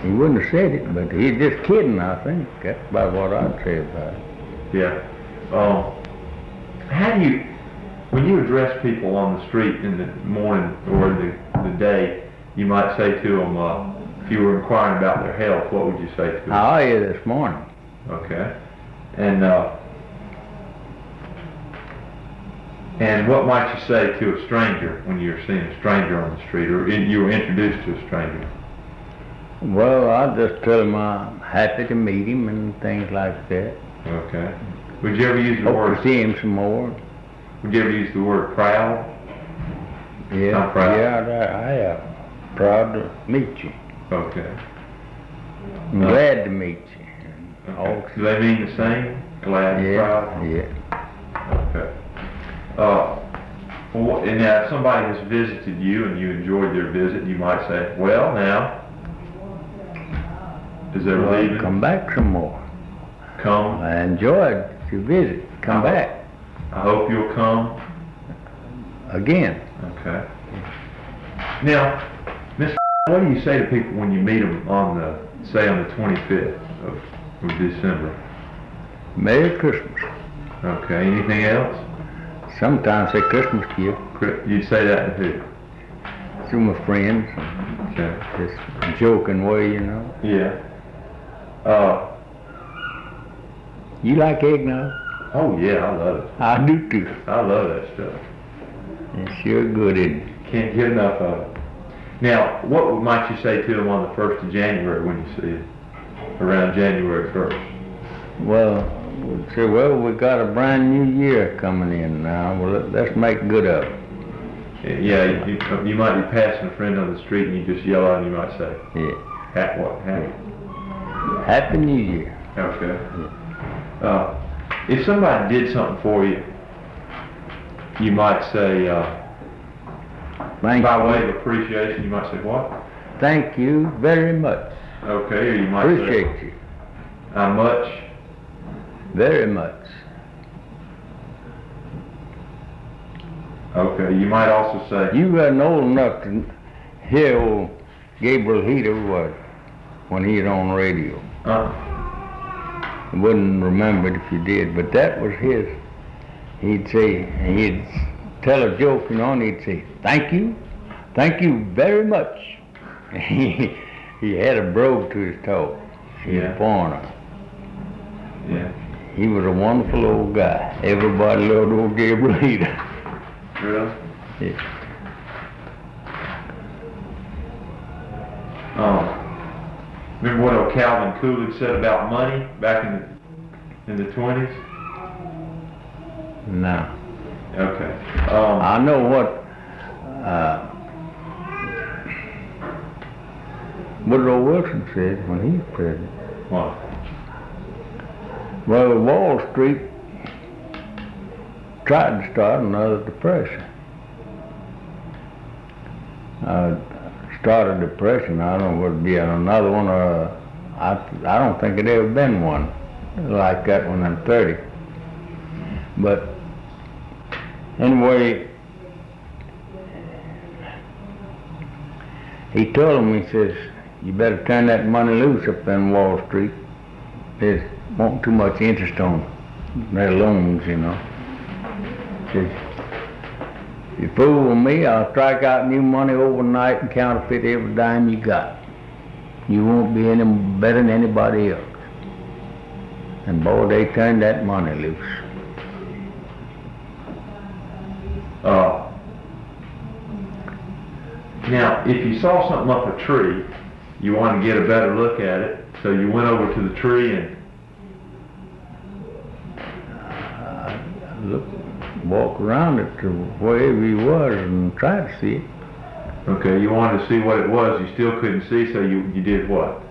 He wouldn't have said it, but he's just kidding, I think. That's about what I'd say about it. Yeah. How do you, when you address people on the street in the morning or the day, you might say to them, if you were inquiring about their health, what would you say to them? How are you this morning? Okay. And what might you say to a stranger when you're seeing a stranger on the street, or you were introduced to a stranger? Well, I'll just tell him I'm happy to meet him and things like that. Okay. Would you ever use the Hope word? to see him some more. Would you ever use the word proud? Yeah, I'm proud. yeah, I am proud to meet you. Okay. I'm glad to meet you. Okay. Do they mean the same? Glad and proud? Yeah. Okay. And now if somebody has visited you and you enjoyed their visit, you might say, well, now, is there leaving? Come back some more. Come. I enjoyed your visit. Come back. I hope you'll come. Again. Okay. Now, Mr. What do you say to people when you meet them on the 25th of December? Merry Christmas. Okay. Anything else? Sometimes say Christmas gift. You'd say that to who? To my friends. Okay. Just a joking way, you know. Yeah. You like eggnog? Oh yeah, I love it. I do too. I love that stuff. It's sure good, isn't it? Can't get enough of it. Now, what might you say to them on the 1st of January when you see it? Around January 1st? Well, we'd say, well, we got a brand new year coming in now. Well, let's make good of it. Yeah, you might be passing a friend on the street and you just yell out and you might say, Yeah. Happy New Year. Okay. Yeah. If somebody did something for you, you might say, Thank by you. way of appreciation, you might say what? Thank you very much. Okay, or you might Appreciate say, you. how much? Very much. Okay, you might also say, You wasn't old enough to hear old Gabriel Heater when he was on the radio. I wouldn't remember it if you did, but that was his. He'd say, he'd tell a joke, you know, and he'd say, thank you very much. He had a brogue to his toe. He was a foreigner. yeah. He was a wonderful old guy. Everybody loved old Gabriel Heater. Really? Yeah. Remember what old Calvin Coolidge said about money back in the 20s? No. Okay. I know what Woodrow Wilson said when he was president. What? Well, Wall Street tried to start another depression. Started depression. I don't know what it'd be another one. I don't think it ever been one like that when I'm 30. But anyway, he told him, he says, you better turn that money loose up in Wall Street. There's won't too much interest on their loans, you know. He says, if you fool with me, I'll strike out new money overnight and counterfeit every dime you got. You won't be any better than anybody else. And boy, they turned that money loose. Now, if you saw something up a tree, you wanted to get a better look at it, so you went over to the tree and Walk around it to wherever he was and try to see it. okay, you wanted to see what it was, you still couldn't see, so you did what?